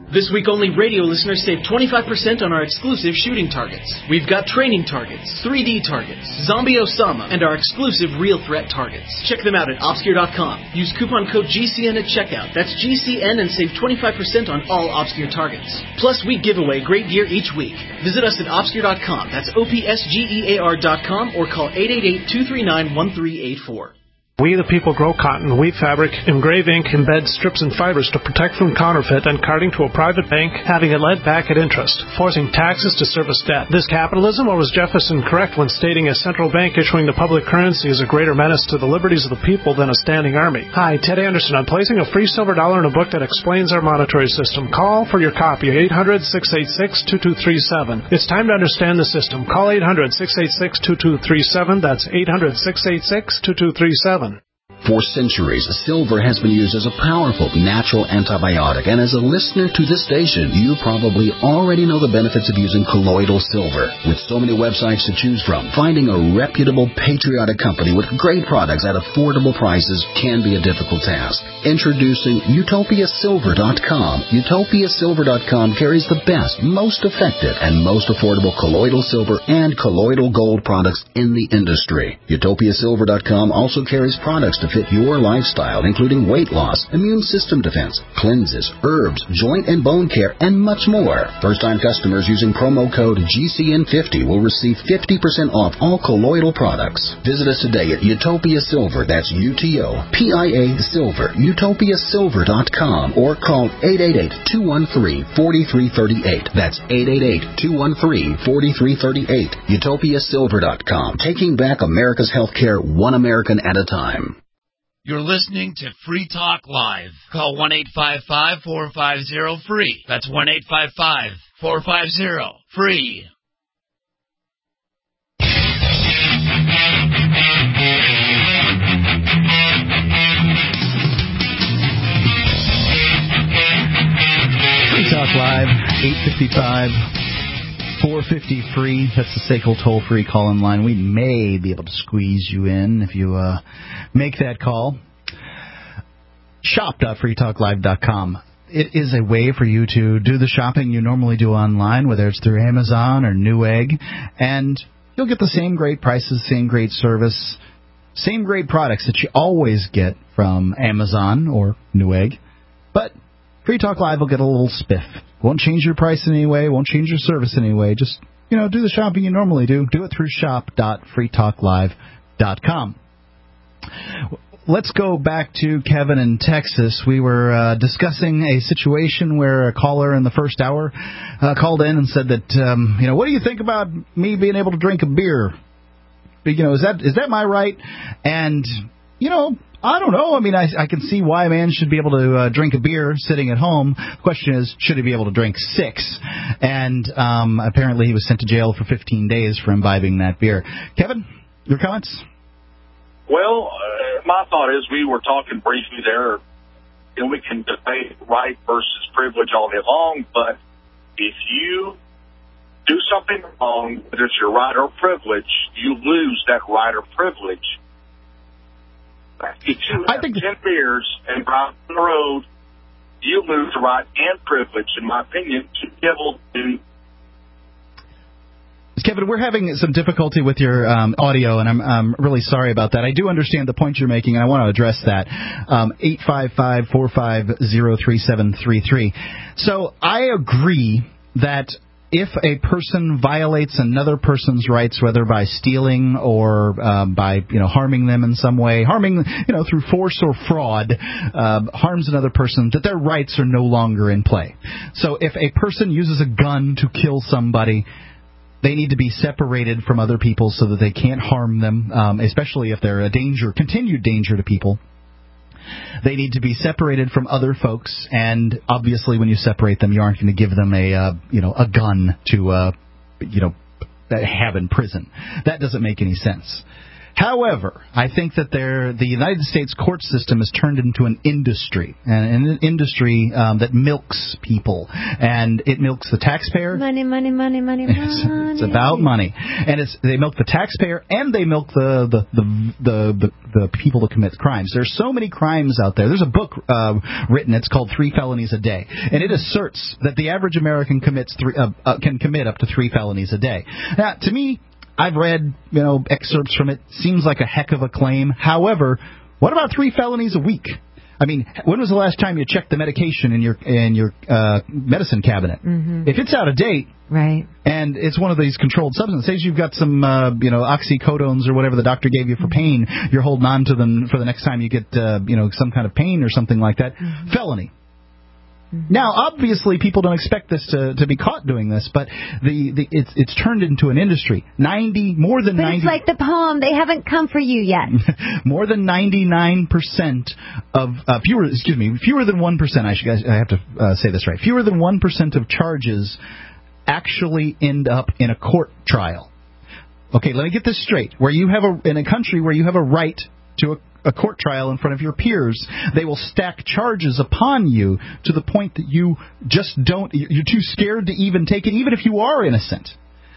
This week only radio listeners save twenty-five percent on our exclusive shooting targets. We've got training targets, three D targets, Zombie Osama, and our exclusive real threat targets. Check them out at obscure dot com. Use coupon code G C N at checkout. That's G C N and save twenty-five percent on all Obscure targets. Plus, we give away great gear each week. Visit us at obscure dot com. That's O P S G E A R dot com or call eight eight eight, two three nine, one three eight four. We the people grow cotton, weave fabric, engrave ink, embed strips and fibers to protect from counterfeit and carting to a private bank, having it led back at interest, forcing taxes to service debt. This capitalism, or was Jefferson correct when stating a central bank issuing the public currency is a greater menace to the liberties of the people than a standing army? Hi, Ted Anderson. I'm placing a free silver dollar in a book that explains our monetary system. Call for your copy, eight hundred, six eight six, two two three seven. It's time to understand the system. Call eight hundred, six eight six, two two three seven. That's eight hundred, six eight six, two two three seven. For centuries, silver has been used as a powerful natural antibiotic, and as a listener to this station, you probably already know the benefits of using colloidal silver. With so many websites to choose from, finding a reputable, patriotic company with great products at affordable prices can be a difficult task. Introducing Utopia Silver dot com. Utopia Silver dot com carries the best, most effective, and most affordable colloidal silver and colloidal gold products in the industry. Utopia Silver dot com also carries products to fit your lifestyle, including weight loss, immune system defense, cleanses, herbs, joint and bone care, and much more. First-time customers using promo code G C N fifty will receive fifty percent off all colloidal products. Visit us today at Utopia Silver, that's U T O P I A Silver, Utopia Silver dot com, or call eight eight eight, two one three, four three three eight. That's eight eight eight, two one three, four three three eight. Utopia Silver dot com, taking back America's healthcare one American at a time. You're listening to Free Talk Live. Call one eight five five, four five zero, free. That's one eight five five, four five zero, free. Free Talk Live, eight five five, four five zero, free. That's the S A C L toll-free call-in line. We may be able to squeeze you in if you uh, make that call. shop dot free talk live dot com. It is a way for you to do the shopping you normally do online, whether it's through Amazon or Newegg, and you'll get the same great prices, same great service, same great products that you always get from Amazon or Newegg. But Free Talk Live will get a little spiff. Won't change your price in any way, won't change your service in any way. Just, you know, do the shopping you normally do. Do it through shop dot free talk live dot com. Let's go back to Kevin in Texas. We were uh, discussing a situation where a caller in the first hour uh, called in and said that, um, you know, what do you think about me being able to drink a beer? You know, is that is that my right? And, you know, I don't know. I mean, I, I can see why a man should be able to uh, drink a beer sitting at home. The question is, should he be able to drink six? And um, apparently he was sent to jail for fifteen days for imbibing that beer. Kevin, your comments? Well, uh, my thought is we were talking briefly there, you know, we can debate right versus privilege all day long, but if you do something wrong, whether it's your right or privilege, you lose that right or privilege. If you have I think ten beers and drive on the road, you lose the right and privilege, in my opinion, to be able to. Kevin, we're having some difficulty with your um, audio, and I'm, I'm really sorry about that. I do understand the point you're making, and I want to address that. Um, eight five five, four five zero, three seven three three. So I agree that if a person violates another person's rights, whether by stealing or um, by, you know, harming them in some way, harming, you know, through force or fraud, uh, harms another person, that their rights are no longer in play. So if a person uses a gun to kill somebody, they need to be separated from other people so that they can't harm them, um, especially if they're a danger, continued danger to people. They need to be separated from other folks, and obviously when you separate them, you aren't going to give them a, uh, you know, a gun to, uh, you know, have in prison. That doesn't make any sense. However, I think that there, the United States court system has turned into an industry, and an industry um, that milks people, and it milks the taxpayer. Money, money, money, money, money. It's, it's about money, and it's they milk the taxpayer, and they milk the the the the, the, the people that commit crimes. There's so many crimes out there. There's a book uh, written. It's called Three Felonies a Day, and it asserts that the average American commits three uh, uh, can commit up to three felonies a day. Now, to me, I've read, you know, excerpts from it. Seems like a heck of a claim. However, what about three felonies a week? I mean, when was the last time you checked the medication in your in your uh, medicine cabinet? Mm-hmm. If it's out of date, right, and it's one of these controlled substances, say you've got some, uh, you know, oxycodones or whatever the doctor gave you for pain, you're holding on to them for the next time you get, uh, you know, some kind of pain or something like that. Mm-hmm. Felony. Mm-hmm. Now, obviously, people don't expect this to, to be caught doing this, but the, the it's it's turned into an industry. Ninety more than but ninety. It's like the poem. They haven't come for you yet. More than ninety-nine percent of uh, fewer. Excuse me, fewer than one percent. I should. I have to uh, say this right. Fewer than one percent of charges actually end up in a court trial. Okay, let me get this straight. Where you have a in a country where you have a right to a a court trial in front of your peers, they will stack charges upon you to the point that you just don't, you're too scared to even take it, even if you are innocent,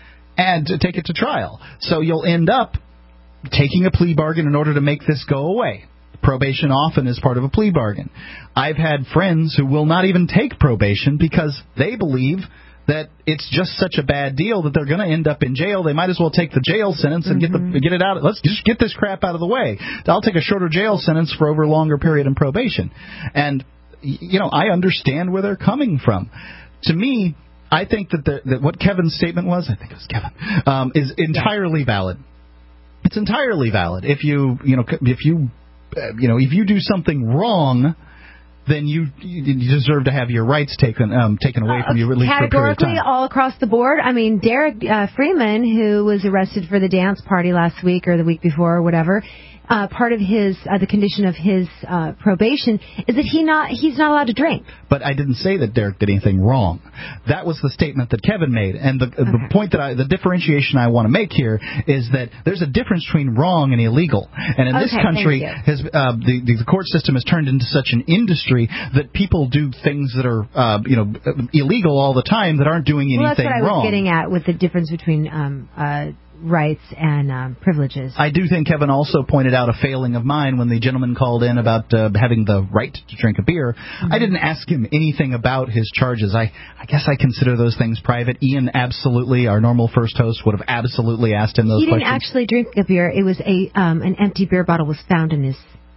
and to take it to trial. So you'll end up taking a plea bargain in order to make this go away. Probation often is part of a plea bargain. I've had friends who will not even take probation because they believe that it's just such a bad deal that they're going to end up in jail. They might as well take the jail sentence and mm-hmm. get the get it out. Let's just get this crap out of the way. I'll take a shorter jail sentence for over a longer period in probation. And, you know, I understand where they're coming from. To me, I think that, the, that what Kevin's statement was, I think it was Kevin, um, is entirely valid. It's entirely valid. If you, you know, if you, uh, you know, if you do something wrong, then you you deserve to have your rights taken um, taken away from you, at least for a period of time. Categorically, all across the board. I mean, Derek uh, Freeman, who was arrested for the dance party last week or the week before or whatever, uh, part of his uh, the condition of his uh, probation is that he not he's not allowed to drink. But I didn't say that Derek did anything wrong. That was the statement that Kevin made, and the okay. the point that I the differentiation I want to make here is that there's a difference between wrong and illegal. And in okay, this country, has uh, the, the the court system has turned into such an industry that people do things that are uh, you know illegal all the time that aren't doing anything well, that's what I was wrong. Getting at with the difference between um, uh, rights and um, privileges. I do think Kevin also pointed out a failing of mine when the gentleman called in about uh, having the right to drink a beer. Mm-hmm. I didn't ask him anything about his charges. I, I guess I consider those things private. Ian absolutely, our normal first host, would have absolutely asked him those questions. He didn't questions. actually drink a beer. It was a um, an empty beer bottle was found in his...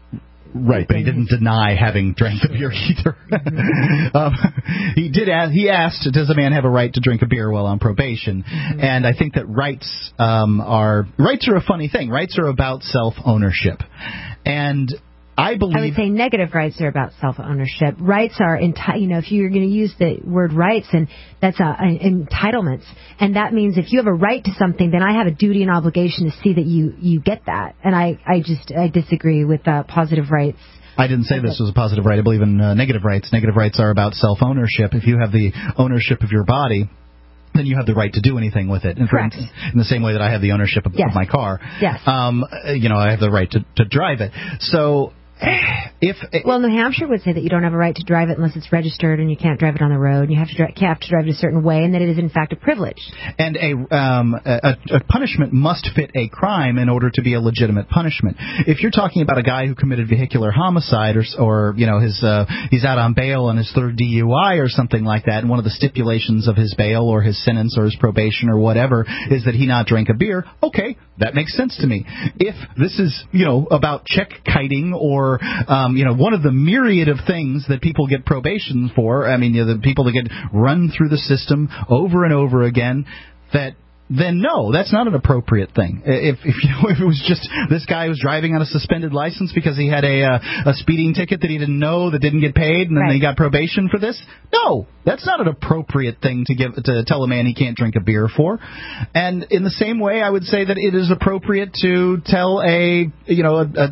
Right, but he didn't deny having drank the beer either. Mm-hmm. um, he did. Ask, he asked, "Does a man have a right to drink a beer while on probation?" Mm-hmm. And I think that rights um, are rights are a funny thing. Rights are about self-ownership, and I believe I would say negative rights are about self-ownership. Rights are enti- you know, if you're going to use the word rights, and that's uh, entitlements, and that means if you have a right to something, then I have a duty and obligation to see that you, you get that. And I, I just I disagree with uh, positive rights. I didn't say this was a positive right. I believe in uh, negative rights. Negative rights are about self-ownership. If you have the ownership of your body, then you have the right to do anything with it. In, Correct. in the same way that I have the ownership of, yes. of my car. Yes. Um, you know, I have the right to, to drive it. So if it, well, New Hampshire would say that you don't have a right to drive it unless it's registered, and you can't drive it on the road. You have to dri- have to drive it a certain way, and that it is in fact a privilege. And a, um, a a punishment must fit a crime in order to be a legitimate punishment. If you're talking about a guy who committed vehicular homicide, or or you know his uh, he's out on bail on his third D U I or something like that, and one of the stipulations of his bail or his sentence or his probation or whatever is that he not drink a beer, okay, that makes sense to me. If this is you know about check kiting or Um, you know, one of the myriad of things that people get probation for, I mean, you know, the people that get run through the system over and over again, that then no, that's not an appropriate thing. If, if you know, if it was just this guy was driving on a suspended license because he had a uh, a speeding ticket that he didn't know that didn't get paid, and then right. he got probation for this, no, that's not an appropriate thing to give to tell a man he can't drink a beer for. And in the same way, I would say that it is appropriate to tell a you know a, a, a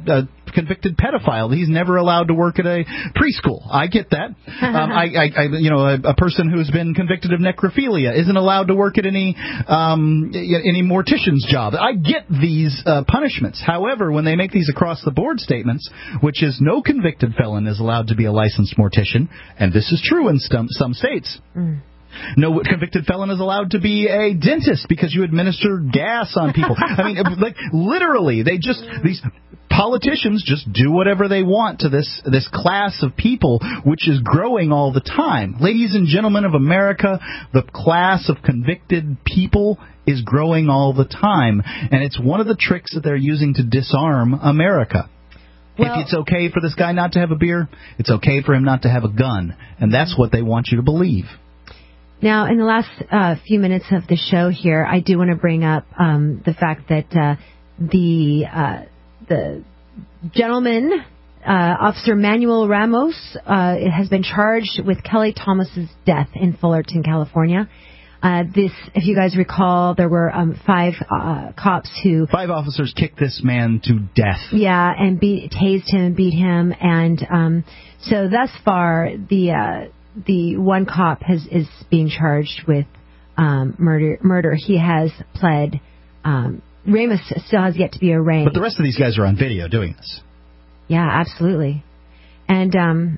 convicted pedophile. He's never allowed to work at a preschool. I get that. Um, I, I, I, you know, a, a person who's been convicted of necrophilia isn't allowed to work at any um, any mortician's job. I get these uh, punishments. However, when they make these across-the-board statements, which is no convicted felon is allowed to be a licensed mortician, and this is true in some, some states. Mm. No convicted felon is allowed to be a dentist because you administer gas on people. I mean, like, literally, they just, these politicians just do whatever they want to this this class of people, which is growing all the time. Ladies and gentlemen of America, the class of convicted people is growing all the time, and it's one of the tricks that they're using to disarm America. Well, if it's okay for this guy not to have a beer, it's okay for him not to have a gun, and that's what they want you to believe. Now, in the last uh, few minutes of the show here, I do want to bring up um, the fact that uh, the uh, the gentleman, uh, Officer Manuel Ramos, uh, has been charged with Kelly Thomas's death in Fullerton, California. Uh, this, if you guys recall, there were um, five uh, cops who... Five officers kicked this man to death. Yeah, and beat, tased him and beat him. And um, so thus far, the... Uh, The one cop has, is being charged with um, murder. Murder. He has pled. Um, Ramos still has yet to be arraigned. But the rest of these guys are on video doing this. Yeah, absolutely. And um,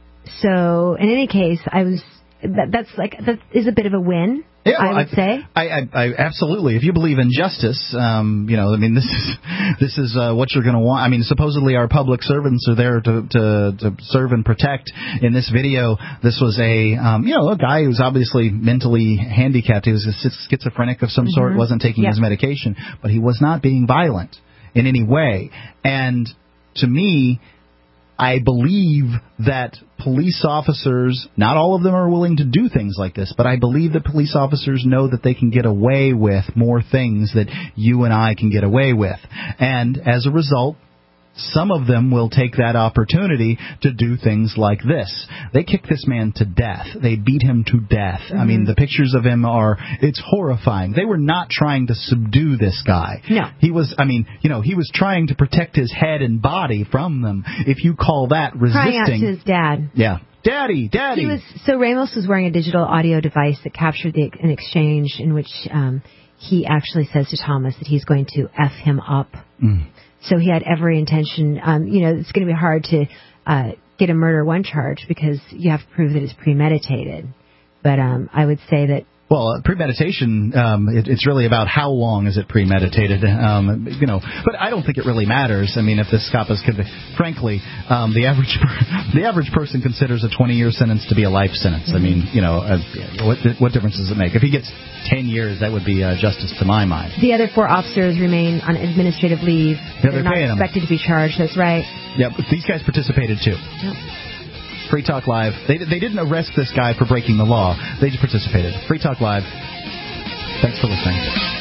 so, in any case, I was. That, that's like that is a bit of a win. Yeah, well, I would I, say. I, I, I absolutely. If you believe in justice, um, you know, I mean, this is this is uh, what you're going to want. I mean, supposedly our public servants are there to, to to serve and protect. In this video, this was a um, you know a guy who's obviously mentally handicapped. He was a schizophrenic of some mm-hmm. sort. Wasn't taking yep. his medication, but he was not being violent in any way. And to me, I believe that police officers, not all of them are willing to do things like this, but I believe that police officers know that they can get away with more things that you and I can get away with. And as a result, some of them will take that opportunity to do things like this. They kicked this man to death. They beat him to death. Mm-hmm. I mean, the pictures of him are, it's horrifying. They were not trying to subdue this guy. No. He was, I mean, you know, he was trying to protect his head and body from them. If you call that resisting. Crying out to his dad. Yeah. Daddy, daddy. He was, so Ramos was wearing a digital audio device that captured the, an exchange in which um, he actually says to Thomas that he's going to F him up. Mm. So he had every intention. Um, you know, it's going to be hard to uh, get a murder one charge because you have to prove that it's premeditated. But um, I would say that. Well, premeditation, um, it, it's really about how long is it premeditated, um, you know. But I don't think it really matters. I mean, if this cop is convicted, frankly, um, the average the average person considers a twenty-year sentence to be a life sentence. I mean, you know, uh, what what difference does it make? If he gets ten years, that would be uh, justice to my mind. The other four officers remain on administrative leave. Yeah, they're, they're not expected them. to be charged. That's right. Yeah, but these guys participated too. Yep. Free Talk Live. They they didn't arrest this guy for breaking the law. They just participated. Free Talk Live. Thanks for listening.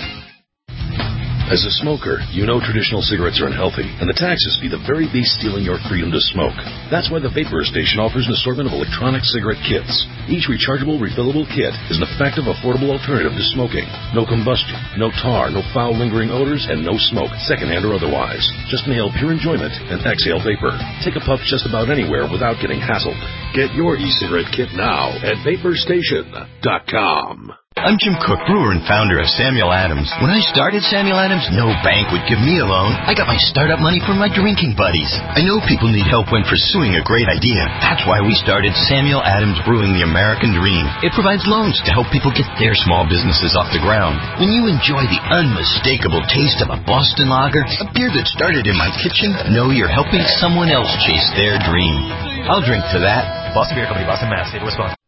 As a smoker, you know traditional cigarettes are unhealthy, and the taxes be the very beast stealing your freedom to smoke. That's why the Vapor Station offers an assortment of electronic cigarette kits. Each rechargeable, refillable kit is an effective, affordable alternative to smoking. No combustion, no tar, no foul lingering odors, and no smoke, secondhand or otherwise. Just inhale pure enjoyment and exhale vapor. Take a puff just about anywhere without getting hassled. Get your e-cigarette kit now at vapor station dot com. I'm Jim Cook, brewer and founder of Samuel Adams. When I started Samuel Adams, no bank would give me a loan. I got my startup money from my drinking buddies. I know people need help when pursuing a great idea. That's why we started Samuel Adams Brewing the American Dream. It provides loans to help people get their small businesses off the ground. When you enjoy the unmistakable taste of a Boston lager, a beer that started in my kitchen, know you're helping someone else chase their dream. I'll drink to that. Boston Beer Company, Boston, Mass. State of Wisconsin.